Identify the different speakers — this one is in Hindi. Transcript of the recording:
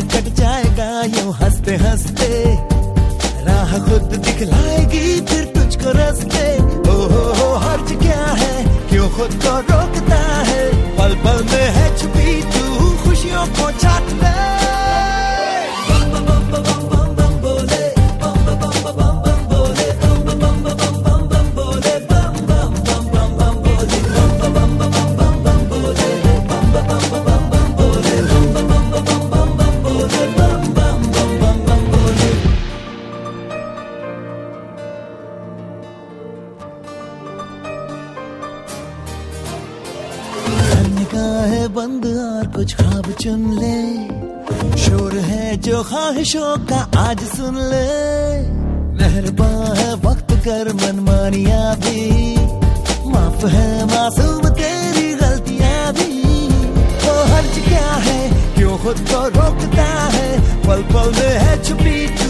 Speaker 1: कट जाएगा यूं हंसते हंसते, राह खुद दिखलाएगी फिर तुझको रास्ते। ओ हो हर्ज क्या है, क्यों खुद को रोकता है, पल पल में है छुपी तू खुशियों को चाट ले। है बंद और कुछ ख्वाब चुन ले, शोर है जो ख्वाहिशों का आज सुन ले। मेहरबान है वक्त कर मनमानियां भी, माफ है मासूम तेरी गलतियां भी। तो हर्ज क्या है, क्यों खुद को रोकता है, पल पल में है छुपी